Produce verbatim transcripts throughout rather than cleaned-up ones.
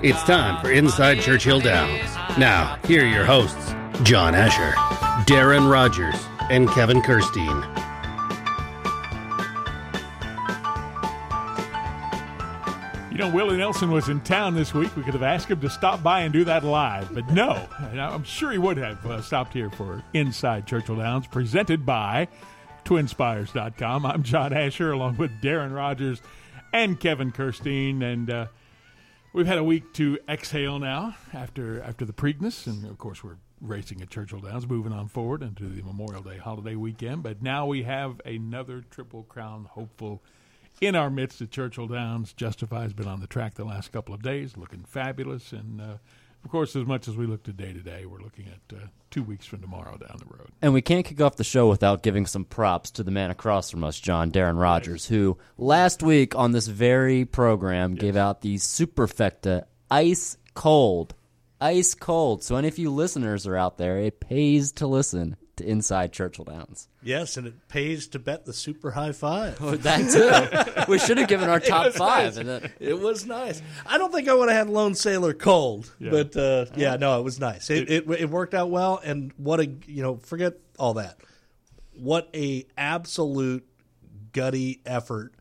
It's time for Inside Churchill Downs. Now, here are your hosts, John Asher, Darren Rogers, and Kevin Kirstein. You know, Willie Nelson was in town this week. We could have asked him to stop by and do that live, but no. I'm sure he would have uh, stopped here for Inside Churchill Downs, presented by Twin Spires dot com. I'm John Asher, along with Darren Rogers and Kevin Kirstein, and uh, we've had a week to exhale now after after the Preakness, and of course we're racing at Churchill Downs, moving on forward into the Memorial Day holiday weekend. But now we have another Triple Crown hopeful in our midst at Churchill Downs. Justify's been on the track the last couple of days, looking fabulous, and uh, of course, as much as we look today today, we're looking at uh, two weeks from tomorrow down the road. And we can't kick off the show without giving some props to the man across from us, John, Darren Rogers, who last week on this very program yes. gave out the Superfecta Ice Cold. Ice Cold. So any of you listeners are out there, it pays to listen to Inside Churchill Downs. Yes, and it pays to bet the Super High Five. Oh, that too. We should have given our top five. Nice. And then... It was nice. I don't think I would have had Lone Sailor cold, yeah. but uh, yeah, no, it was nice. It, it it worked out well, and what a you know, forget all that. What a absolute gutty effort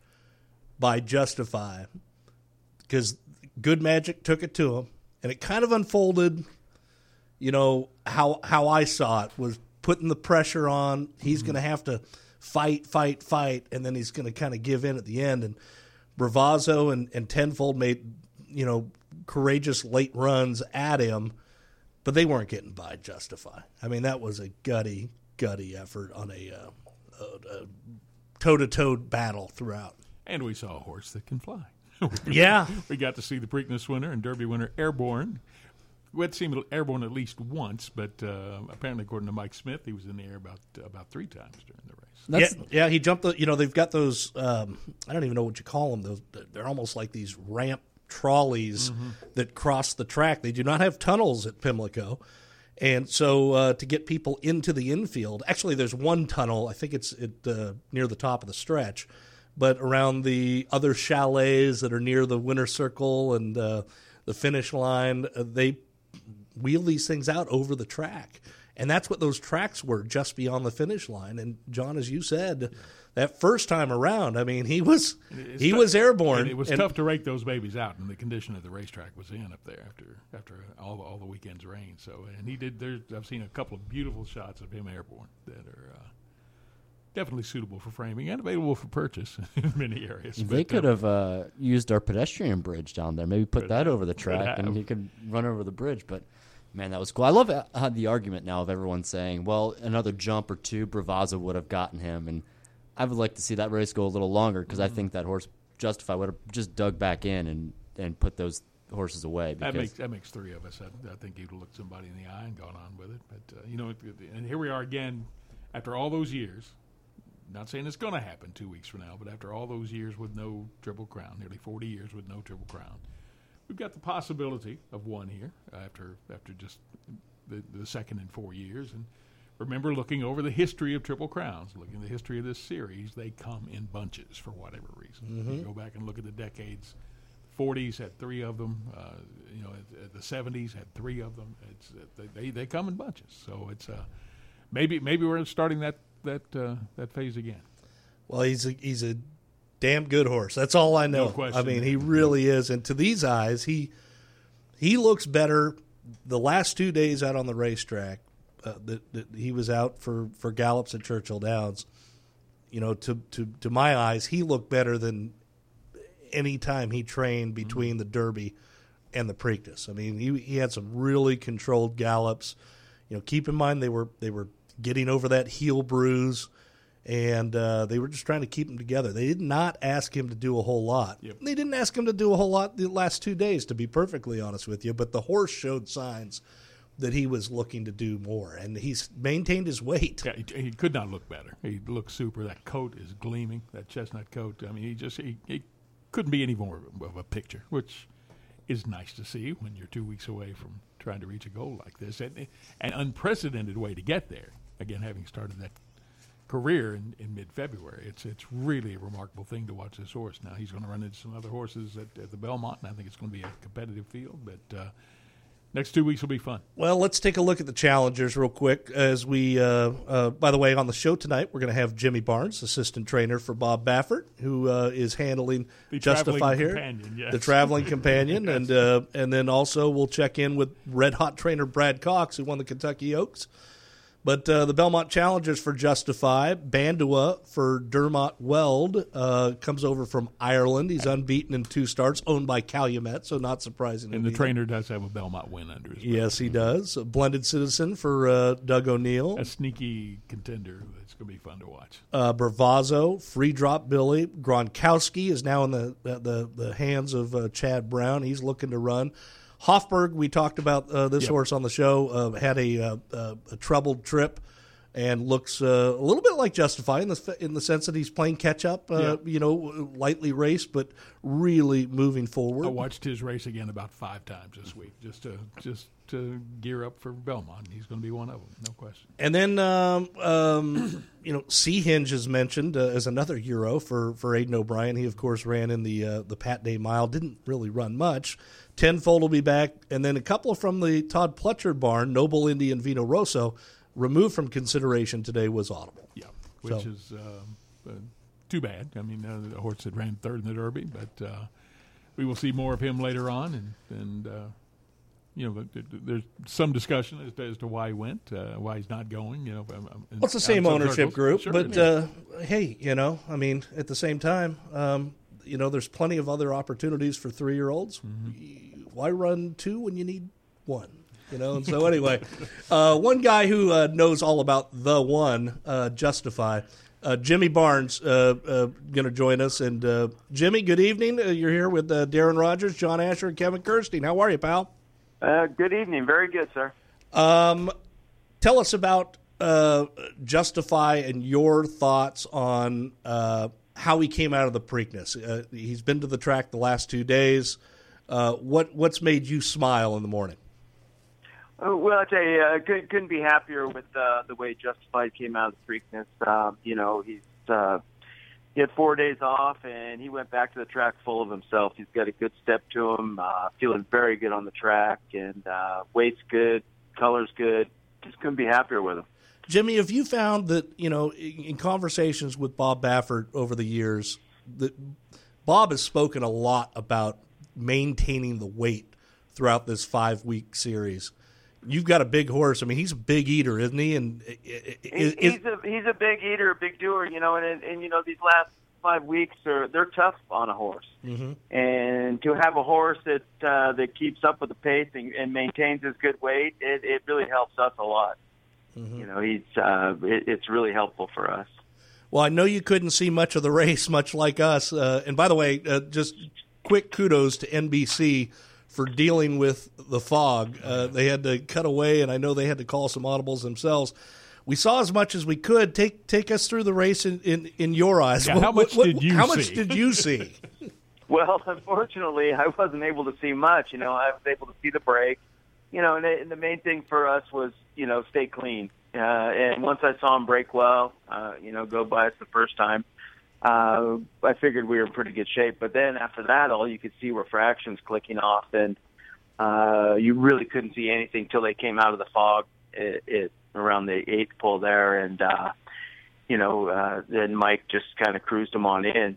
by Justify, because Good Magic took it to him, and it kind of unfolded. You know how how I saw it was. Putting the pressure on, he's mm-hmm. going to have to fight, fight, fight, and then he's going to kind of give in at the end. And Bravazzo and, and Tenfold made, you know, courageous late runs at him, but they weren't getting by Justify. I mean, that was a gutty, gutty effort on a, uh, a, a toe-to-toe battle throughout. And we saw a horse that can fly. Yeah. We got to see the Preakness winner and Derby winner Airborne. We had seen him airborne at least once, but uh, apparently, according to Mike Smith, he was in the air about uh, about three times during the race. That's, yeah, yeah, he jumped. The, you know, they've got those. Um, I don't even know what you call them. Those they're almost like these ramp trolleys mm-hmm. that cross the track. They do not have tunnels at Pimlico, and so uh, to get people into the infield, actually, there's one tunnel. I think it's at, uh, near the top of the stretch, but around the other chalets that are near the winner's circle and uh, the finish line, uh, they wheel these things out over the track. And that's what those tracks were, just beyond the finish line. And, John, as you said, yeah. that first time around, I mean, he was it's he tough, was airborne. And it was and, tough to rake those babies out, and the condition that the racetrack was in up there after after all the, all the weekend's rain. So, and he did. There's, I've seen a couple of beautiful shots of him airborne that are uh, definitely suitable for framing and available for purchase in many areas. They but, could uh, have uh, used our pedestrian bridge down there. Maybe put that have, over the track, and he could run over the bridge, but. Man, that was cool. I love uh, the argument now of everyone saying, well, another jump or two, Bravazzo would have gotten him. And I would like to see that race go a little longer because mm-hmm. I think that horse, Justify, would have just dug back in and, and put those horses away. That makes that makes three of us. I, I think he'd have looked somebody in the eye and gone on with it. But, uh, you know, and here we are again after all those years. Not saying it's going to happen two weeks from now, but after all those years with no Triple Crown, nearly forty years with no Triple Crown, we've got the possibility of one here after after just the, the second in four years. And remember, looking over the history of Triple Crowns, looking at the history of this series, they come in bunches for whatever reason. Mm-hmm. You go back and look at the decades. forties had three of them. Uh, you know, the seventies had three of them. It's they they come in bunches. So it's uh, maybe maybe we're starting that that uh, that phase again. Well, he's a, he's a damn good horse. That's all I know. No question. I mean, he really is. And to these eyes, he he looks better. The last two days out on the racetrack, uh, that, that he was out for, for gallops at Churchill Downs. You know, to, to to my eyes, he looked better than any time he trained between mm-hmm. the Derby and the Preakness. I mean, he he had some really controlled gallops. You know, keep in mind they were they were getting over that heel bruise. And uh, they were just trying to keep him together. They did not ask him to do a whole lot. Yep. They didn't ask him to do a whole lot the last two days, to be perfectly honest with you. But the horse showed signs that he was looking to do more, and he's maintained his weight. Yeah, he, he could not look better. He looks super. That coat is gleaming, that chestnut coat. I mean, he just he, he couldn't be any more of a picture, which is nice to see when you're two weeks away from trying to reach a goal like this. And an unprecedented way to get there, again, having started that career in, in mid-February. It's it's really a remarkable thing to watch this horse. Now he's going to run into some other horses at, at the Belmont, and I think it's going to be a competitive field. But uh, next two weeks will be fun. Well, let's take a look at the challengers real quick. As we, uh, uh, by the way, on the show tonight, we're going to have Jimmy Barnes, assistant trainer for Bob Baffert, who uh, is handling the Justify here, yes. the traveling companion, yes. and uh, and then also we'll check in with Red Hot trainer Brad Cox, who won the Kentucky Oaks. But uh, the Belmont Challengers for Justify, Bandua for Dermot Weld, uh, comes over from Ireland. He's unbeaten in two starts, owned by Calumet, so not surprising. And the either. trainer does have a Belmont win under his belt. Yes, he does. A Blended Citizen for uh, Doug O'Neill. A sneaky contender. It's going to be fun to watch. Uh, Bravazzo, Free Drop Billy. Gronkowski is now in the the, the hands of uh, Chad Brown. He's looking to run. Hofberg, we talked about uh, this yep. horse on the show, uh, had a, uh, uh, a troubled trip and looks uh, a little bit like Justify in the in the sense that he's playing catch up, uh, yeah. you know, lightly raced, but really moving forward. I watched his race again about five times this week just to just to gear up for Belmont. He's going to be one of them, no question. And then, um, um, you know, Sea Hinge is mentioned uh, as another Euro for, for Aidan O'Brien. He, of course, ran in the uh, the Pat Day Mile, didn't really run much. Tenfold will be back, and then a couple from the Todd Pletcher barn, Noble Indian Vino Rosso, removed from consideration today was Audible. Yeah, which so. is uh, uh, too bad. I mean, uh, the horse that ran third in the Derby, but uh, we will see more of him later on, and, and uh, you know, there's some discussion as to, as to why he went, uh, why he's not going. You know, well, it's the same ownership circles. group, Sure, but uh, hey, you know, I mean, at the same time, um, you know, there's plenty of other opportunities for three-year-olds. Mm-hmm. Why run two when you need one? You know, and so anyway, uh, one guy who uh, knows all about the one, uh, Justify, uh, Jimmy Barnes, uh, uh, going to join us. And uh, Jimmy, good evening. Uh, you're here with uh, Darren Rogers, John Asher, and Kevin Kirstein. How are you, pal? Uh, good evening. Very good, sir. Um, tell us about uh, Justify and your thoughts on uh, how he came out of the Preakness. Uh, he's been to the track the last two days. Uh, what what's made you smile in the morning? Uh, well, I tell you, I uh, couldn't, couldn't be happier with uh, the way Justified came out of the Preakness. Uh, you know, he's uh, he had four days off, and he went back to the track full of himself. He's got a good step to him, uh, feeling very good on the track, and uh, weight's good, color's good. Just couldn't be happier with him. Jimmy, have you found that, you know, in conversations with Bob Baffert over the years, that Bob has spoken a lot about maintaining the weight throughout this five-week series? You've got a big horse. I mean, he's a big eater, isn't he? And is, he's a he's a big eater, a big doer, you know. And and, and you know, these last five weeks are they're tough on a horse. Mm-hmm. And to have a horse that uh, that keeps up with the pace and, and maintains his good weight, it, it really helps us a lot. Mm-hmm. You know, he's uh, it, it's really helpful for us. Well, I know you couldn't see much of the race, much like us. Uh, and by the way, uh, just quick kudos to N B C for dealing with the fog. Uh, they had to cut away, and I know they had to call some audibles themselves. We saw as much as we could. Take take us through the race in, in, in your eyes. Yeah, what, how much what, did you how see? much did you see? Well, unfortunately, I wasn't able to see much. You know, I was able to see the break. You know, and, and the main thing for us was, you know, stay clean. Uh, and once I saw him break well, uh, you know, go by us the first time, uh, I figured we were in pretty good shape. But then after that, all you could see were fractions clicking off, and uh, you really couldn't see anything till they came out of the fog it, it, around the eighth pull there. And, uh, you know, uh, then Mike just kind of cruised him on in.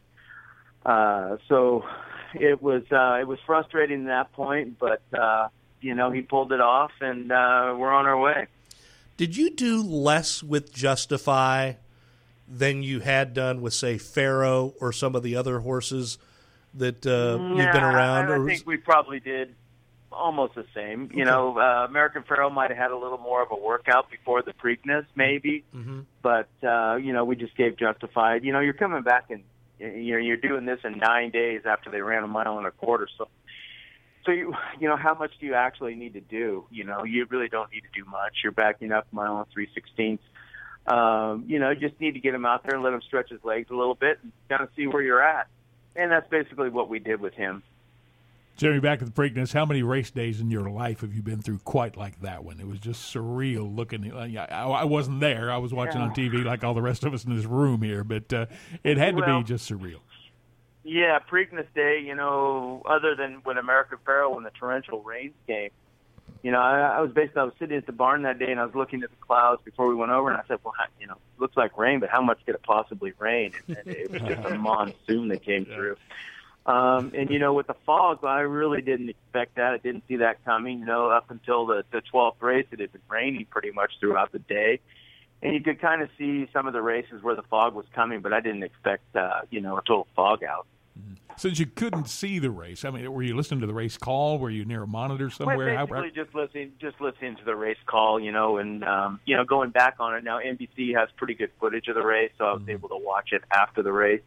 Uh, so it was uh, it was frustrating at that point, but, uh, you know, he pulled it off, and uh, we're on our way. Did you do less with Justify than you had done with, say, Pharaoh or some of the other horses that uh, yeah, you've been around? I, I or think we probably did almost the same. You okay. know, uh, American Pharaoh might have had a little more of a workout before the Preakness, maybe. Mm-hmm. But, uh, you know, we just gave Justified. You know, you're coming back and you're, you're doing this in nine days after they ran a mile and a quarter. So, so you, you know, how much do you actually need to do? You know, you really don't need to do much. You're backing up a mile and three sixteenths. Um, you know, you just need to get him out there and let him stretch his legs a little bit and kind of see where you're at. And that's basically what we did with him. Jeremy, back to the Preakness, how many race days in your life have you been through quite like that one? It was just surreal looking. I, I wasn't there. I was watching yeah. on T V like all the rest of us in this room here, but uh, it had to well, be just surreal. Yeah, Preakness Day, you know, other than when American Pharoah when the torrential rains came, you know, I, I was basically, I was sitting at the barn that day and I was looking at the clouds before we went over and I said, well, you know, it looks like rain, but how much could it possibly rain? And, and it was just a monsoon that came through. Um, and, you know, with the fog, I really didn't expect that. I didn't see that coming. You know, up until the, the twelfth race, it had been raining pretty much throughout the day. And you could kind of see some of the races where the fog was coming, but I didn't expect, uh, you know, a total fog out. Since you couldn't see the race, I mean, were you listening to the race call? Were you near a monitor somewhere? Well, basically just listening, just listening to the race call, you know, and, um, you know, going back on it now, N B C has pretty good footage of the race, so I was mm-hmm. able to watch it after the race.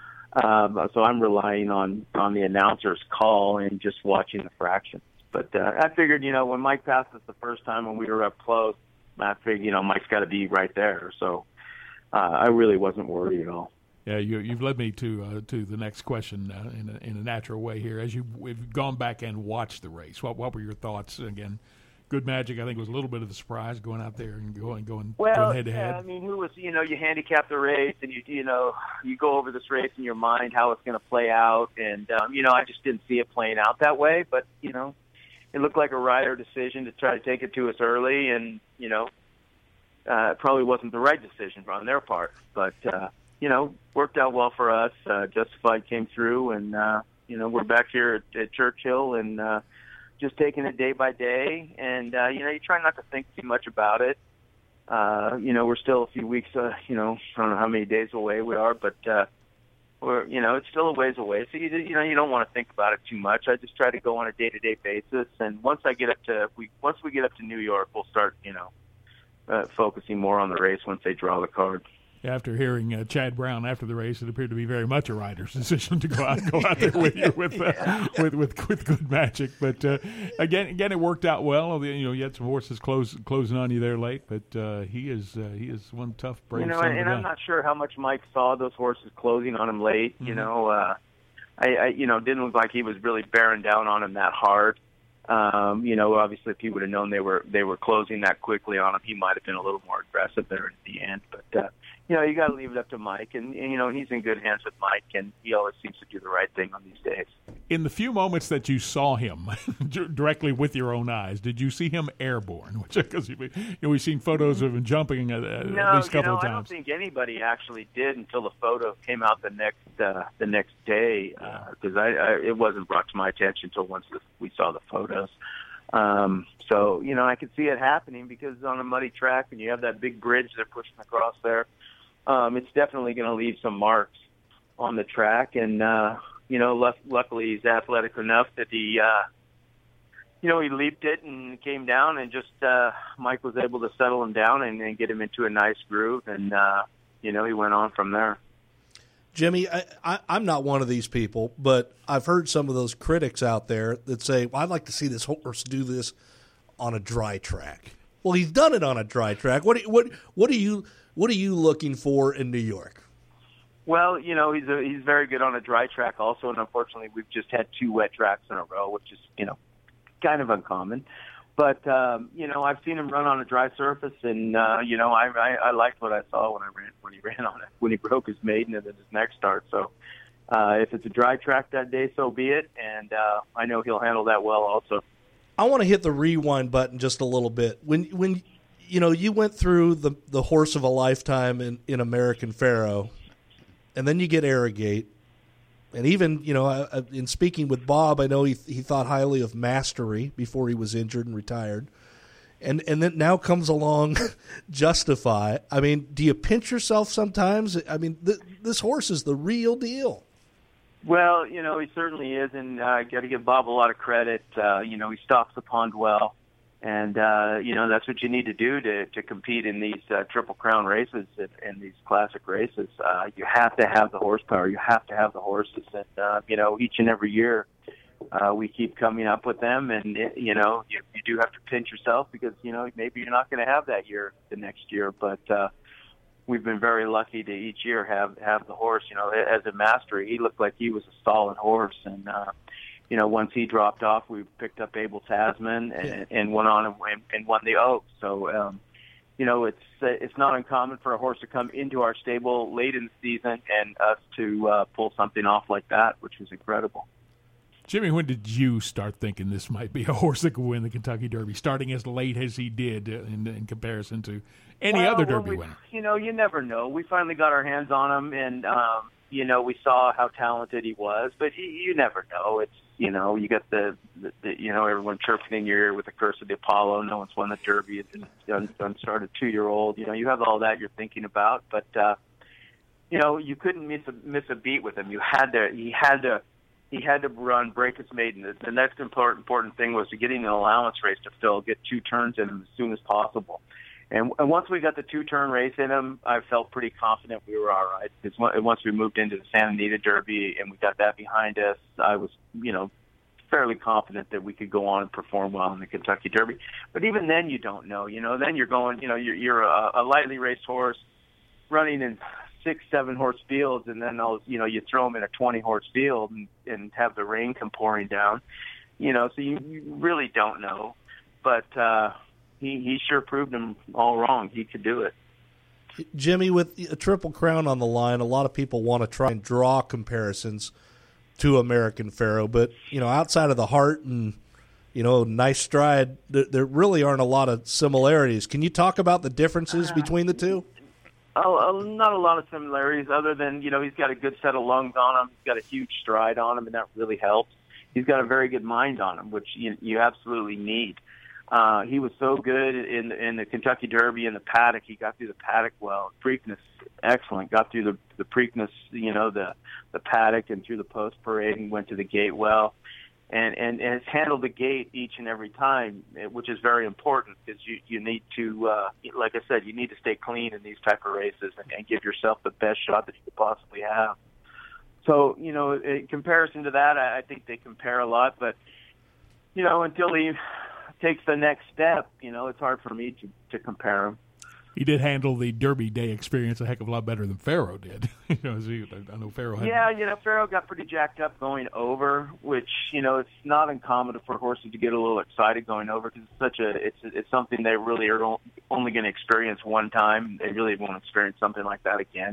Um, so I'm relying on, on the announcer's call and just watching the fractions. But uh, I figured, you know, when Mike passed us the first time when we were up close, I figured, you know, Mike's got to be right there. So uh, I really wasn't worried at all. Yeah, you, you've led me to uh, to the next question uh, in, a, in a natural way here. As you've we've gone back and watched the race, what what were your thoughts? Again, Good Magic, I think, was a little bit of a surprise going out there and going going, well, going head to head. Yeah, I mean, who was you know you handicap the race and you you know you go over this race in your mind how it's going to play out, and um, you know I just didn't see it playing out that way. But you know, it looked like a rider decision to try to take it to us early, and you know, uh, it probably wasn't the right decision on their part, but. Uh, you know, worked out well for us. Uh, Justified came through, and, uh, you know, we're back here at, at Churchill and uh, just taking it day by day. And, uh, you know, you try not to think too much about it. Uh, you know, we're still a few weeks, uh, you know, I don't know how many days away we are, but, uh, we're, you know, it's still a ways away. So, you, you know, you don't want to think about it too much. I just try to go on a day-to-day basis. And once I get up to, we once we get up to New York, we'll start, you know, uh, focusing more on the race once they draw the card. After hearing uh, Chad Brown after the race, it appeared to be very much a rider's decision to go out go out there with you with, uh, yeah. with with with Good Magic. But uh, again, again, it worked out well. You know, you had some horses close, closing on you there late, but uh, he is uh, he is one tough, brave. You know, son and, of and a I'm gun. not sure how much Mike saw those horses closing on him late. Mm-hmm. You know, uh, I, I you know didn't look like he was really bearing down on him that hard. Um, you know, obviously, if he would have known they were they were closing that quickly on him, he might have been a little more aggressive there at the end. But uh, you know, you got to leave it up to Mike, and, and you know he's in good hands with Mike, and he always seems to do the right thing on these days. In the few moments that you saw him directly with your own eyes, did you see him airborne? Which, because you know, we've seen photos of him jumping at, at no, least a couple you know, of times. I don't think anybody actually did until the photo came out the next uh, the next day, because uh, I, I it wasn't brought to my attention until once the, we saw the photos. Um, so, you know, I could see it happening because on a muddy track and you have that big bridge they're pushing across there, um, it's definitely going to leave some marks on the track. And, uh, you know, l- luckily he's athletic enough that he, uh, you know, he leaped it and came down and just, uh, Mike was able to settle him down and, and get him into a nice groove. And, uh, you know, he went on from there. Jimmy, I, I, I'm not one of these people, but I've heard some of those critics out there that say, well, I'd like to see this horse do this on a dry track. Well, he's done it on a dry track. What what what are you what are you looking for in New York? Well, you know, he's a, he's very good on a dry track also, and unfortunately we've just had two wet tracks in a row, which is, you know, kind of uncommon. But, um, you know, I've seen him run on a dry surface, and, uh, you know, I, I, I liked what I saw when I ran when he ran on it, when he broke his maiden and then his next start. So uh, if it's a dry track that day, so be it, and uh, I know he'll handle that well also. I want to hit the rewind button just a little bit. When, when you know, you went through the, the horse of a lifetime in, in American Pharoah, and then you get Arrogate. And even, you know, in speaking with Bob, I know he he thought highly of Mastery before he was injured and retired. And and then now comes along Justify. I mean, do you pinch yourself sometimes? I mean, th- this horse is the real deal. Well, you know, he certainly is, and I uh, got to give Bob a lot of credit. Uh, you know, he stops the pond well. And, uh, you know, that's what you need to do to, to compete in these uh, Triple Crown races and, and these classic races. Uh, you have to have the horsepower. You have to have the horses. And, uh, you know, each and every year uh, we keep coming up with them. And, it, you know, you, you do have to pinch yourself because, you know, maybe you're not going to have that year the next year. But uh, we've been very lucky to each year have, have the horse. You know, as a Mastery, he looked like he was a solid horse. And, uh, you know, once he dropped off, we picked up Abel Tasman and, yeah. and went on and, and won the Oaks. So, um, you know, it's uh, it's not uncommon for a horse to come into our stable late in the season and us to uh, pull something off like that, which was incredible. Jimmy, when did you start thinking this might be a horse that could win the Kentucky Derby, starting as late as he did in, in comparison to any well, other Derby well, we, winner? You know, you never know. We finally got our hands on him, and, um, you know, we saw how talented he was, but you, you never know. It's, you know, you got the, the, the, you know, everyone chirping in your ear with the Curse of the Apollo. No one's won the Derby. It's an unstarted two-year-old. You know, you have all that you're thinking about, but, uh, you know, you couldn't miss a, miss a beat with him. You had to, he had to, he had to run, break his maiden. The next important, important thing was to getting an allowance race to fill, get two turns in him as soon as possible. And, and once we got the two-turn race in him, I felt pretty confident we were all right. Because once we moved into the Santa Anita Derby and we got that behind us, I was, you know, fairly confident that we could go on and perform well in the Kentucky Derby. But even then, you don't know. You know, then you're going, you know, you're, you're a, a lightly raced horse running in six, seven horse fields, and then I'll, you know, you throw them in a twenty horse field and, and have the rain come pouring down. You know, so you, you really don't know. But uh, he he sure proved them all wrong. He could do it. Jimmy, with a Triple Crown on the line, a lot of people want to try and draw comparisons to American Pharoah, but you know, outside of the heart and you know, nice stride, there, there really aren't a lot of similarities. Can you talk about the differences between the two? Oh, not a lot of similarities other than, you know, he's got a good set of lungs on him. He's got a huge stride on him, and that really helps. He's got a very good mind on him, which you, you absolutely need. Uh, he was so good in, in the Kentucky Derby and the paddock. He got through the paddock well. Preakness, excellent. Got through the, the Preakness, you know, the, the paddock and through the post parade and went to the gate well. And, and, and has handled the gate each and every time, which is very important because you, you need to, uh, like I said, you need to stay clean in these type of races and, and give yourself the best shot that you could possibly have. So, you know, in comparison to that, I, I think they compare a lot. But, you know, until he takes the next step, you know, it's hard for me to, to compare him. He did handle the Derby Day experience a heck of a lot better than Pharoah did. you know, he, I know Pharoah had... Yeah, you know, Pharoah got pretty jacked up going over, which, you know, it's not uncommon for horses to get a little excited going over because it's such a, it's it's something they really are only going to experience one time. They really won't experience something like that again.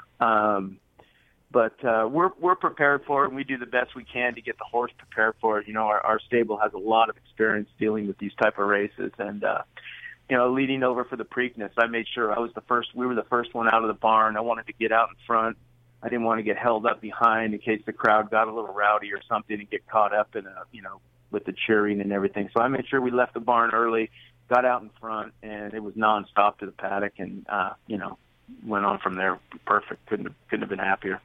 Um, but uh, we're we're prepared for it, and we do the best we can to get the horse prepared for it. You know, our, our stable has a lot of experience dealing with these type of races, and uh, you know, leading over for the Preakness, I made sure I was the first. We were the first one out of the barn. I wanted to get out in front. I didn't want to get held up behind in case the crowd got a little rowdy or something and get caught up in a, you know, with the cheering and everything. So I made sure we left the barn early, got out in front, and it was nonstop to the paddock, and uh, you know, went on from there. Perfect. Couldn't have, couldn't have been happier.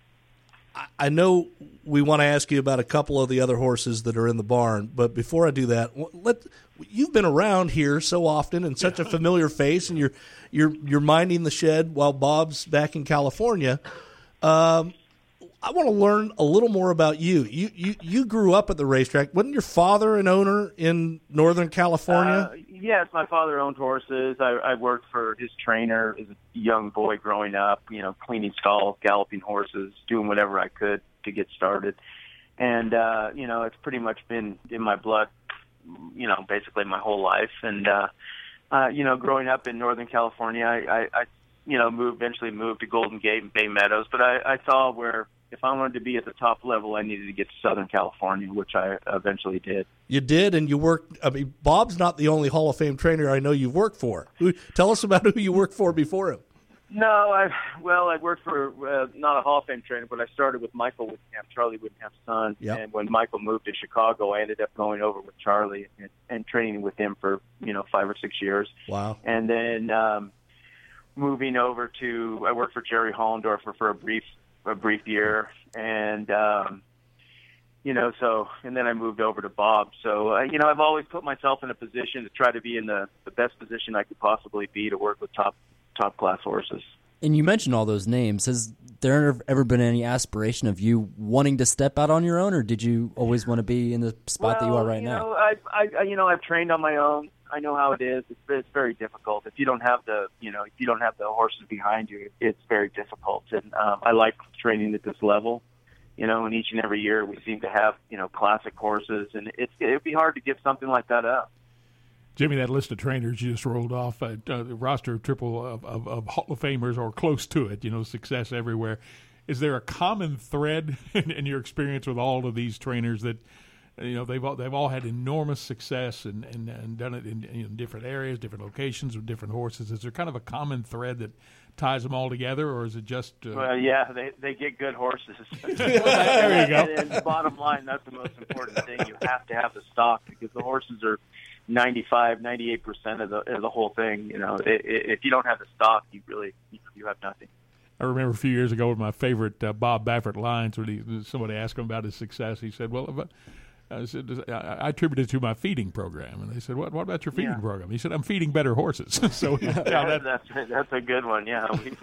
I know we want to ask you about a couple of the other horses that are in the barn, but before I do that, let you've been around here so often and such a familiar face, and you're you're you're minding the shed while Bob's back in California. Um, I want to learn a little more about you. You you you grew up at the racetrack. Wasn't your father an owner in Northern California? Uh, yes, my father owned horses. I, I worked for his trainer as a young boy growing up, you know, cleaning stalls, galloping horses, doing whatever I could to get started. And, uh, you know, it's pretty much been in my blood, you know, basically my whole life. And, uh, uh, you know, growing up in Northern California, I, I, I you know, moved, eventually moved to Golden Gate and Bay Meadows. But I, I saw where if I wanted to be at the top level, I needed to get to Southern California, which I eventually did. You did, and you worked. I mean, Bob's not the only Hall of Fame trainer I know you've worked for. Who, tell us about who you worked for before him. No, I well, I worked for uh, not a Hall of Fame trainer, but I started with Michael Whittingham, Charlie Whittingham's son. Yep. And when Michael moved to Chicago, I ended up going over with Charlie and, and training with him for you know five or six years. Wow. And then um, moving over to, I worked for Jerry Hollendorfer for a brief a brief year, and um, you know, so and then I moved over to Bob. So uh, you know, I've always put myself in a position to try to be in the, the best position I could possibly be to work with top top class horses. And you mentioned all those names. Has there ever been any aspiration of you wanting to step out on your own, or did you always want to be in the spot well, that you are right you now? Know, I, I, you know, I've trained on my own. I know how it is. It's, it's very difficult. If you don't have the, you know, if you don't have the horses behind you, it's very difficult. And um, I like training at this level. You know, and each and every year we seem to have, you know, classic horses, and it's it'd be hard to give something like that up. Jimmy, that list of trainers you just rolled off, uh, uh, the roster of triple of, of, of Hall of Famers or close to it, you know, success everywhere. Is there a common thread in, in your experience with all of these trainers that, you know, they've all, they've all had enormous success and, and, and done it in, in different areas, different locations with different horses? Is there kind of a common thread that ties them all together, or is it just? Uh... Well, yeah, they they get good horses. There you go. And, and bottom line, that's the most important thing. You have to have the stock because the horses are ninety-five, ninety-eight percent of the of the whole thing. You know, it, it, if you don't have the stock, you really you have nothing. I remember a few years ago with my favorite uh, Bob Baffert lines when he, somebody asked him about his success. He said, "Well, if I, I, said, I, I attributed it to my feeding program." And they said, "What? What about your feeding yeah. program?" He said, "I'm feeding better horses." So yeah, that, that's that's a good one. Yeah, we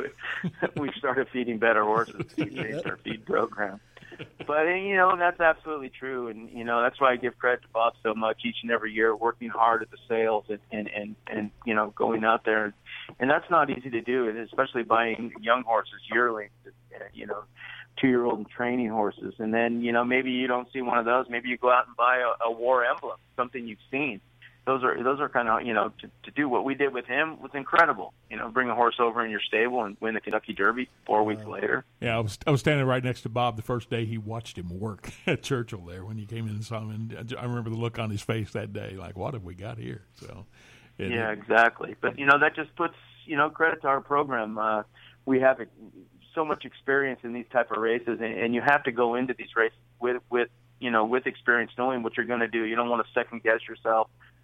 we started feeding better horses. We changed our feed program. But you know, that's absolutely true, and you know that's why I give credit to Bob so much each and every year, working hard at the sales and and and, and you know going out there, and that's not easy to do, and especially buying young horses yearly, you know, two-year-old and training horses, and then you know maybe you don't see one of those, maybe you go out and buy a, a war emblem, something you've seen. Those are those are kind of you know to, to do what we did with him was incredible. You know, bring a horse over in your stable and win the Kentucky Derby four weeks later. Yeah, I was I was standing right next to Bob the first day he watched him work at Churchill there when he came in and saw him, and I remember the look on his face that day, like, what have we got here? So, it, yeah, exactly. But you know that just puts you know credit to our program. Uh, we have a, so much experience in these type of races, and, and you have to go into these races with with you know with experience, knowing what you're going to do. You don't want to second guess yourself.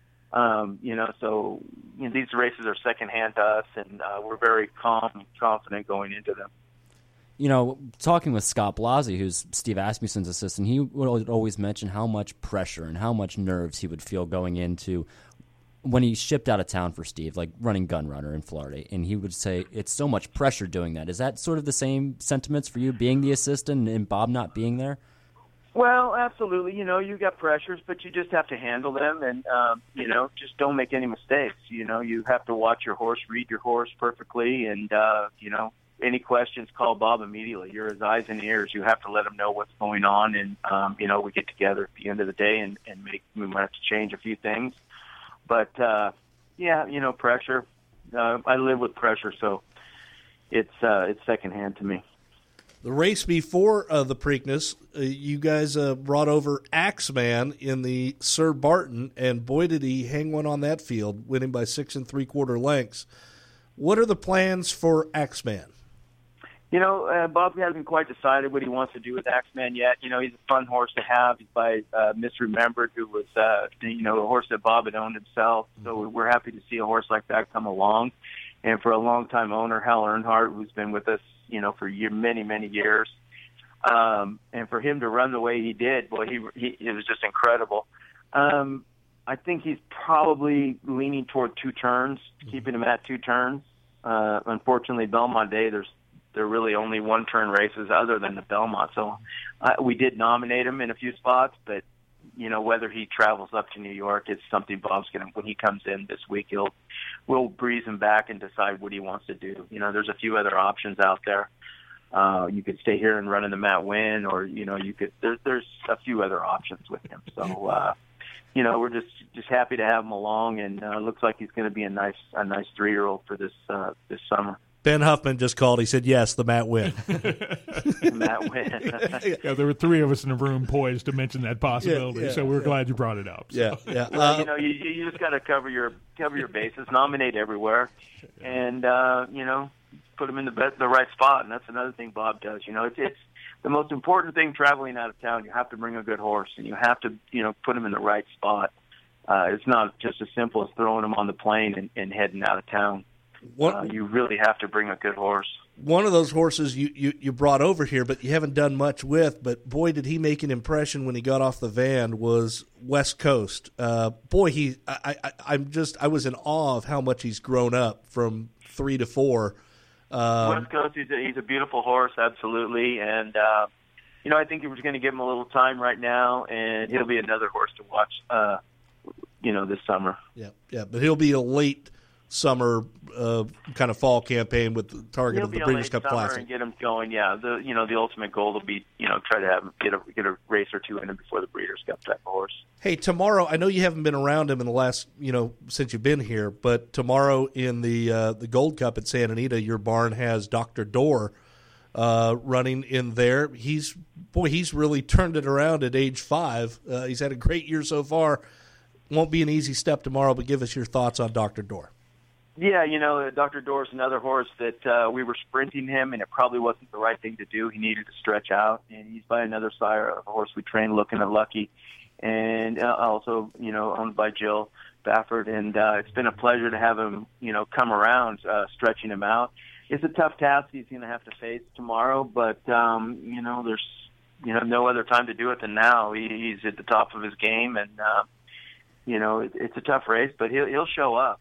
Um, you know, so you know, these races are secondhand to us, and uh, we're very calm and confident going into them. You know, talking with Scott Blasi, who's Steve Asmussen's assistant, he would always mention how much pressure and how much nerves he would feel going into when he shipped out of town for Steve, like running Gun Runner in Florida. And he would say, it's so much pressure doing that. Is that sort of the same sentiments for you, being the assistant and Bob not being there? Well, absolutely. You know, you got pressures, but you just have to handle them, and um, you know, just don't make any mistakes. You know, you have to watch your horse, read your horse perfectly, and uh, you know, any questions, call Bob immediately. You're his eyes and ears. You have to let him know what's going on, and um, you know, we get together at the end of the day and, and make. We might have to change a few things, but uh, yeah, you know, pressure. Uh, I live with pressure, so it's uh, it's secondhand to me. The race before uh, the Preakness, uh, you guys uh, brought over Axeman in the Sir Barton, and boy did he hang one on that field, winning by six and three-quarter lengths. What are the plans for Axeman? You know, uh, Bob hasn't quite decided what he wants to do with Axeman yet. You know, he's a fun horse to have. He's by uh, Misremembered, who was, uh, you know, a horse that Bob had owned himself. So we're happy to see a horse like that come along. And for a long-time owner, Hal Earnhardt, who's been with us, you know, for year, many, many years. Um, and for him to run the way he did, boy, he, he it was just incredible. Um, I think he's probably leaning toward two turns, keeping him at two turns. Uh, unfortunately, Belmont Day, there's there are really only one-turn races other than the Belmont. So uh, we did nominate him in a few spots, but, you know, whether he travels up to New York, it's something Bob's going to, when he comes in this week, he'll, we'll breeze him back and decide what he wants to do. You know, there's a few other options out there. Uh, you could stay here and run in the Matt Winn, or, you know, you could, there, there's a few other options with him. So, uh, you know, we're just, just happy to have him along, and uh, looks like he's going to be a nice, a nice three-year-old for this, uh, this summer. Ben Huffman just called. He said, yes, the Matt Winn. Matt Winn. Yeah, there were three of us in the room poised to mention that possibility, yeah, yeah, so we're yeah. glad you brought it up. So. Yeah, yeah. Well, Uh, you know, you, you just got to cover your cover your bases, nominate everywhere, and uh, you know, put them in the best, the right spot. And that's another thing Bob does. You know, it's, it's the most important thing traveling out of town. You have to bring a good horse, and you have to, you know, put him in the right spot. Uh, it's not just as simple as throwing him on the plane and, and heading out of town. What, uh, you really have to bring a good horse. one of those horses you, you, you brought over here, but you haven't done much with, but boy, did he make an impression when he got off the van, was West Coast. Uh, boy, he I, I, I'm just, I was in awe of how much he's grown up from three to four. Um, West Coast, he's a, he's a beautiful horse, absolutely. And, uh, you know, I think we're going to give him a little time right now, and he'll be another horse to watch, uh, you know, this summer. Yeah, yeah, but he'll be a late summer uh, kind of fall campaign with the target He'll of the be Breeders' late Cup summer Classic. And get him going. Yeah, the you know the ultimate goal will be you know try to have him get a get a race or two in him before the Breeders' Cup type of horse. Hey, tomorrow, I know you haven't been around him in the last, you know, since you've been here, but tomorrow in the uh, the Gold Cup at Santa Anita, your barn has Doctor Door uh, running in there. He's, boy, he's really turned it around at age five. Uh, he's had a great year so far. Won't be an easy step tomorrow, but give us your thoughts on Doctor Door. Yeah, you know, Doctor Door's another horse that uh, we were sprinting him, and it probably wasn't the right thing to do. He needed to stretch out, and he's by another sire, a horse we trained, Looking at Lucky, and uh, also, you know, owned by Jill Baffert. And uh, it's been a pleasure to have him, you know, come around, uh, stretching him out. It's a tough task he's going to have to face tomorrow, but, um, you know, there's, you know, no other time to do it than now. He, he's at the top of his game, and, uh, you know, it, it's a tough race, but he'll, he'll show up.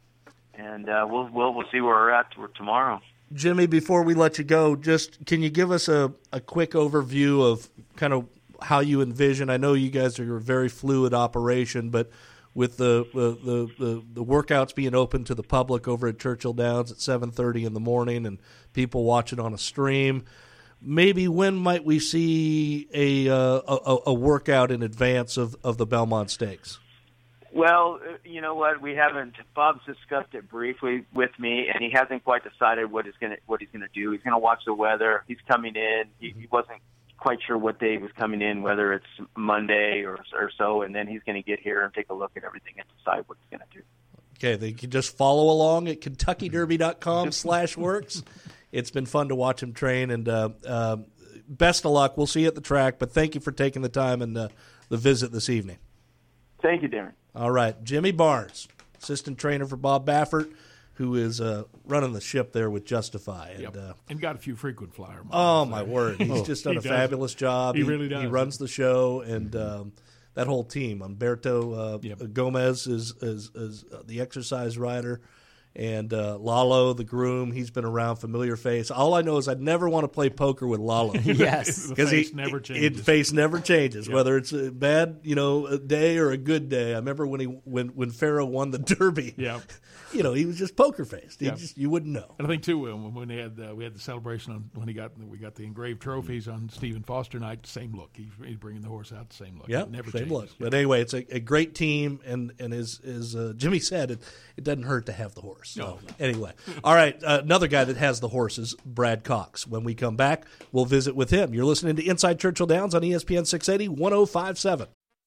And uh, we'll, we'll we'll see where we're at tomorrow. Jimmy, before we let you go, just can you give us a, a quick overview of kind of how you envision? I know you guys are a very fluid operation, but with the the, the, the workouts being open to the public over at Churchill Downs at seven thirty in the morning and people watching on a stream, maybe when might we see a uh, a, a workout in advance of, of the Belmont Stakes? Well, you know what? We haven't. Bob's discussed it briefly with me, and he hasn't quite decided what he's going to what he's going to do. He's going to watch the weather. He's coming in. He, he wasn't quite sure what day he was coming in, whether it's Monday or or so, and then he's going to get here and take a look at everything and decide what he's going to do. Okay, they can just follow along at Kentucky Derby dot com slash works. It's been fun to watch him train, and uh, uh, best of luck. We'll see you at the track, but thank you for taking the time and uh, the visit this evening. Thank you, Darren. All right, Jimmy Barnes, assistant trainer for Bob Baffert, who is uh, running the ship there with Justify. And, yep. uh, and got a few frequent flyer models. Oh, my word. He's oh, just done a does. fabulous job. He, he really does. He runs the show, and um, that whole team. Umberto uh, yep. Gomez is, is, is the exercise rider. And uh, Lalo, the groom, he's been around, familiar face. All I know is I'd never want to play poker with Lalo. Yes, because he never changes. It, face never changes, Yep. whether it's a bad, you know, a day or a good day. I remember when he when when Pharaoh won the Derby. Yeah, you know, he was just poker faced. He yep. just you wouldn't know. And I think too when, when they had uh, we had the celebration on when he got we got the engraved trophies on Stephen Foster night. Same look. He's, he's bringing the horse out. Same look. Yeah, never same changes. look. But anyway, it's a, a great team, and and as as uh, Jimmy said, it it doesn't hurt to have the horse. So No. anyway. All right, uh, another guy that has the horses, Brad Cox. When we come back, we'll visit with him. You're listening to Inside Churchill Downs on E S P N six eighty, one oh five point seven.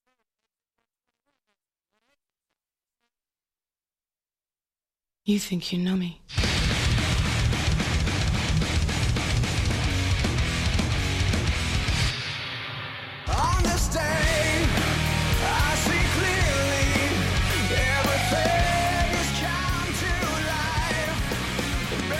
You think you know me. On this day, I see clearly everything has come to life. A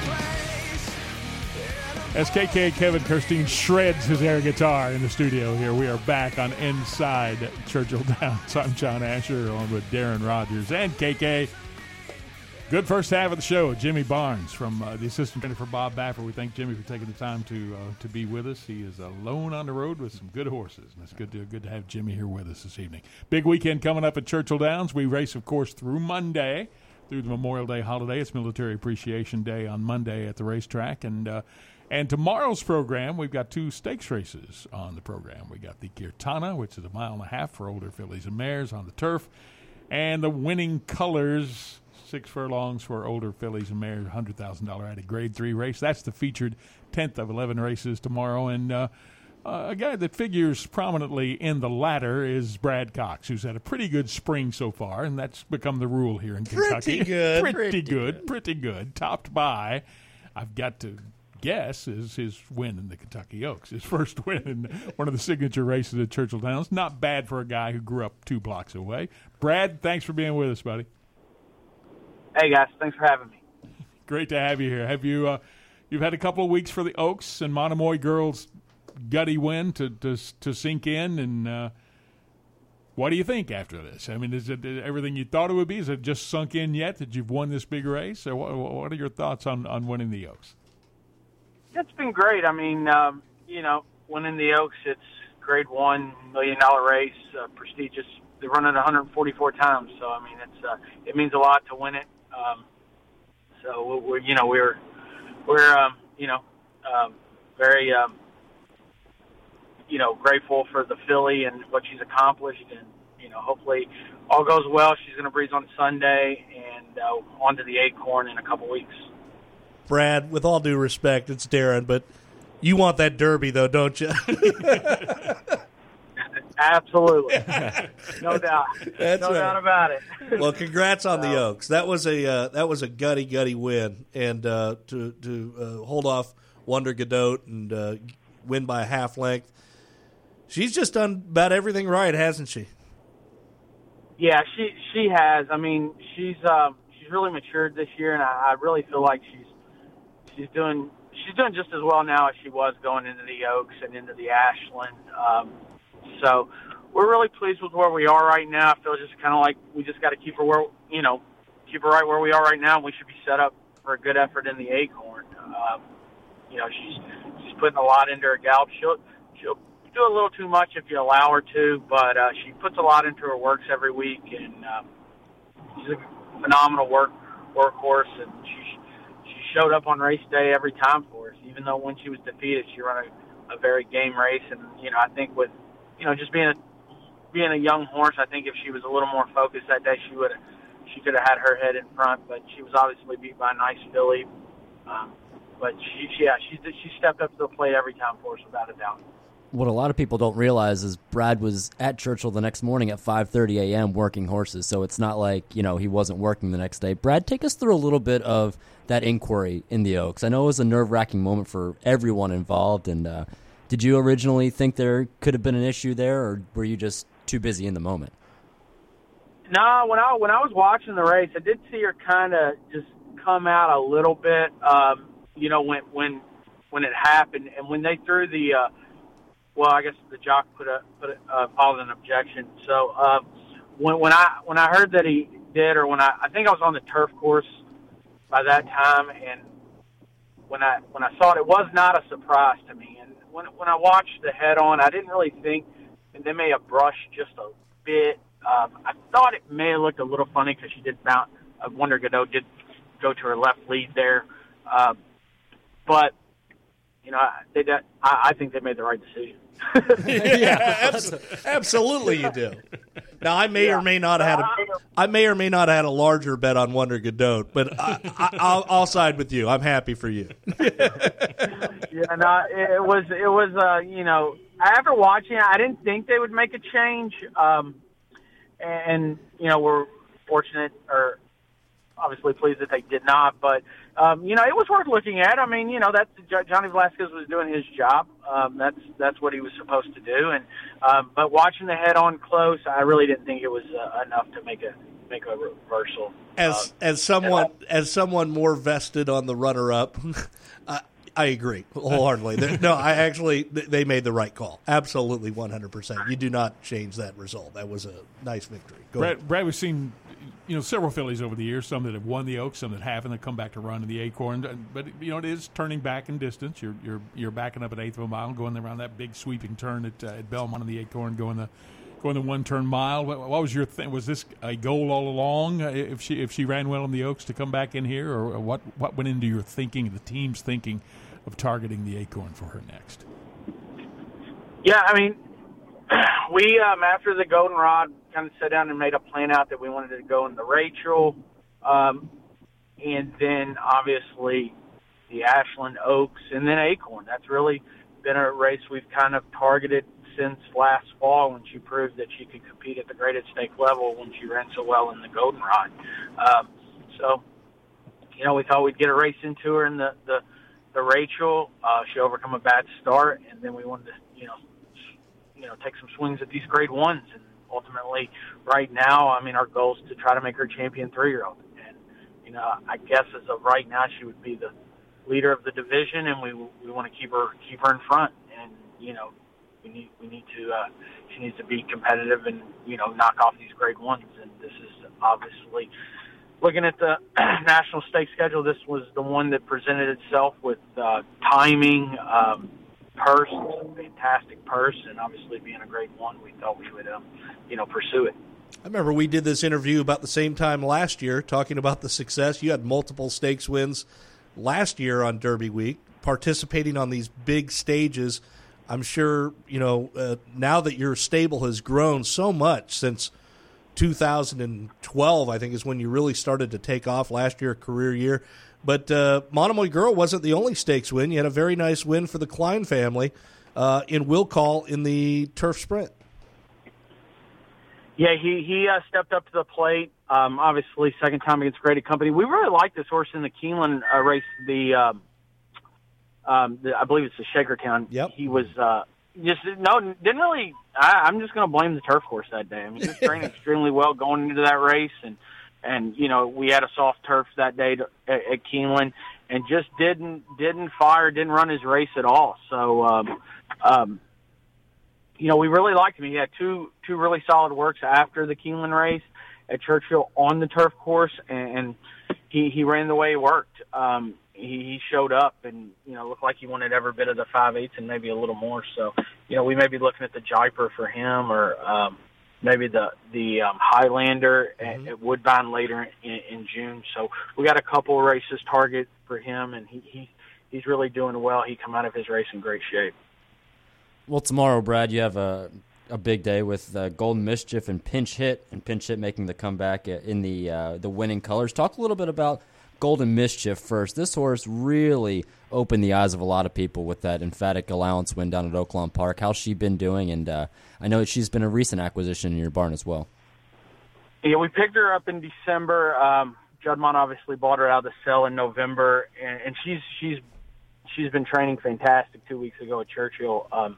better place. As K K Kevin Kirstein shreds his air guitar in the studio here, we are back on Inside Churchill Downs. I'm John Asher, along with Darren Rogers and K K. Good first half of the show. Jimmy Barnes from uh, the assistant trainer for Bob Baffert. We thank Jimmy for taking the time to uh, to be with us. He is alone on the road with some good horses, and it's good to good to have Jimmy here with us this evening. Big weekend coming up at Churchill Downs. We race, of course, through Monday, through the Memorial Day holiday. It's Military Appreciation Day on Monday at the racetrack, and uh, and tomorrow's program, we've got two stakes races on the program. We got the Kirtana, which is a mile and a half for older fillies and mares on the turf, and the Winning Colors, six furlongs for older fillies and mares, one hundred thousand dollars added grade three race. That's the featured tenth of eleven races tomorrow. And uh, uh, a guy that figures prominently in the latter is Brad Cox, who's had a pretty good spring so far, and that's become the rule here in Kentucky. Pretty good. pretty, pretty good, good. pretty good. Topped by, I've got to guess, is his win in the Kentucky Oaks. His first win in one of the signature races at Churchill Downs. Not bad for a guy who grew up two blocks away. Brad, thanks for being with us, buddy. Hey guys, thanks for having me. Great to have you here. Have you? Uh, you've had a couple of weeks for the Oaks and Monomoy girls' gutty win to to to sink in, and uh, what do you think after this? I mean, is it everything you thought it would be? Is it just sunk in yet that you've won this big race? Or what, what are your thoughts on, on winning the Oaks? It's been great. I mean, um, you know, winning the Oaks, it's grade one million dollar race, uh, prestigious. They run it one hundred forty-four times, so I mean, it's uh, it means a lot to win it. Um, so we're, you know, we're we're um, you know um, very um, you know grateful for the filly and what she's accomplished, and you know hopefully all goes well. She's going to breeze on Sunday and uh, onto the Acorn in a couple weeks. Brad, with all due respect, it's Darren, but you want that Derby, though, don't you? Absolutely. No doubt. That's no right. doubt about it. Well, congrats on the Oaks. That was a uh, that was a gutty, gutty win. And uh, to, to uh, hold off Wonder Godot and uh, win by a half length, she's just done about everything right, hasn't she? Yeah, she she has. I mean, she's um, she's really matured this year, and I, I really feel like she's she's doing she's doing just as well now as she was going into the Oaks and into the Ashland. Um, so we're really pleased with where we are right now. I feel just kind of like we just got to keep her where you know keep her right where we are right now. We should be set up for a good effort in the Acorn. Um, you know, she's she's putting a lot into her gallop. She'll she'll do a little too much if you allow her to, but uh, she puts a lot into her works every week, and um, she's a phenomenal work workhorse, and she she showed up on race day every time for us. Even though when she was defeated, she ran a, a very game race, and you know I think with you know just being a being a young horse, I think if she was a little more focused that day, she would have she could have had her head in front, but she was obviously beat by a nice filly. Um, but she, she yeah she she stepped up to the plate every time for us without a doubt. What a lot of people don't realize is Brad was at Churchill the next morning at five thirty a.m. working horses, so it's not like, you know, he wasn't working the next day. Brad, take us through a little bit of that inquiry in the Oaks. I know it was a nerve-wracking moment for everyone involved, and uh, did you originally think there could have been an issue there, or were you just too busy in the moment? No, when I when I was watching the race, I did see her kind of just come out a little bit, um, you know, when when when it happened, and when they threw the uh, well, I guess the jock put a put a, uh, filed an objection. So uh, when when I when I heard that he did, or when I I think I was on the turf course by that time, and when I when I saw it, it was not a surprise to me. And when when I watched the head on, I didn't really think, and they may have brushed just a bit. Um, I thought it may have looked a little funny because she did bounce. I wonder Godot did go to her left lead there, uh, but you know, they, I, I think they made the right decision. Yeah, abs- absolutely you do. Now, I may yeah. or may not have had a, I may or may not have had a larger bet on Wonder Godot, but I, I, I'll, I'll side with you. I'm happy for you. Yeah, no, it was it was uh, you know, after watching it, I didn't think they would make a change, um, and you know, we're fortunate or obviously pleased that they did not, but um, you know, it was worth looking at. I mean, you know, that's Johnny Velasquez was doing his job. Um, that's that's what he was supposed to do. And um, but watching the head on close, I really didn't think it was uh, enough to make a make a reversal. As uh, as someone I, as someone more vested on the runner up, I, I agree wholeheartedly. No, I actually they made the right call. Absolutely, one hundred percent. You do not change that result. That was a nice victory. Go Brad, ahead. Brad, we've seen, you know, several fillies over the years, some that have won the Oaks, some that haven't, that come back to run in the Acorn. But, you know, it is turning back in distance. You're you're you're backing up at eighth of a mile, going around that big sweeping turn at, uh, at Belmont in the Acorn, going the going the one-turn mile. What, what was your thing? Was this a goal all along, uh, if she if she ran well in the Oaks, to come back in here? Or what, what went into your thinking, the team's thinking, of targeting the Acorn for her next? Yeah, I mean, we, um, after the Goldenrod, kind of sat down and made a plan out that we wanted to go in the Rachel, um, and then obviously the Ashland Oaks, and then Acorn. That's really been a race we've kind of targeted since last fall, when she proved that she could compete at the graded stake level when she ran so well in the Goldenrod. Um, so, you know, we thought we'd get a race into her in the, the, the Rachel. Uh, she overcome a bad start, and then we wanted to, you know, you know, take some swings at these grade ones. And ultimately, right now, I mean, our goal is to try to make her champion three-year-old. And, you know, I guess as of right now, she would be the leader of the division, and we we want to keep her keep her in front. And, you know, we need we need to uh, she needs to be competitive and, you know, knock off these grade ones. And this is obviously, looking at the national stake schedule, this was the one that presented itself with uh, timing, um, purse, it's a fantastic purse, and obviously being a grade one, we thought we would, um, you know, pursue it. I remember we did this interview about the same time last year, talking about the success. You had multiple stakes wins last year on Derby Week, participating on these big stages. I'm sure, you know, uh, now that your stable has grown so much since two thousand twelve, I think is when you really started to take off last year, career year. But uh, Monomoy Girl wasn't the only stakes win. You had a very nice win for the Klein family uh, in Will Call in the Turf Sprint. Yeah, he he uh, stepped up to the plate. Um, obviously, second time against Graded Company. We really liked this horse in the Keeneland uh, race. The, um, um, the I believe it's the Shakertown. Yep. He was uh, just no didn't really. I, I'm just going to blame the turf course that day. I mean, he was training extremely well going into that race, and and you know we had a soft turf that day to, at, at Keeneland, and just didn't didn't fire, didn't run his race at all. So. Um, um, You know, we really liked him. He had two two really solid works after the Keeneland race at Churchill on the turf course, and, and he he ran the way he worked. Um, he, he showed up, and you know, looked like he wanted every bit of the five eighths and maybe a little more. So, you know, we may be looking at the Jaipur for him, or um, maybe the the um, Highlander mm-hmm. at, at Woodbine later in, in June. So we got a couple of races target for him, and he, he he's really doing well. He come out of his race in great shape. Well, tomorrow, Brad, you have a a big day with uh, Golden Mischief and Pinch Hit, and Pinch Hit making the comeback in the uh, the winning colors. Talk a little bit about Golden Mischief first. This horse really opened the eyes of a lot of people with that emphatic allowance win down at Oaklawn Park. How's she been doing? And uh, I know she's been a recent acquisition in your barn as well. Yeah, we picked her up in December. Um, Juddmonte obviously bought her out of the cell in November, and, and she's she's she's been training fantastic two weeks ago at Churchill. Um,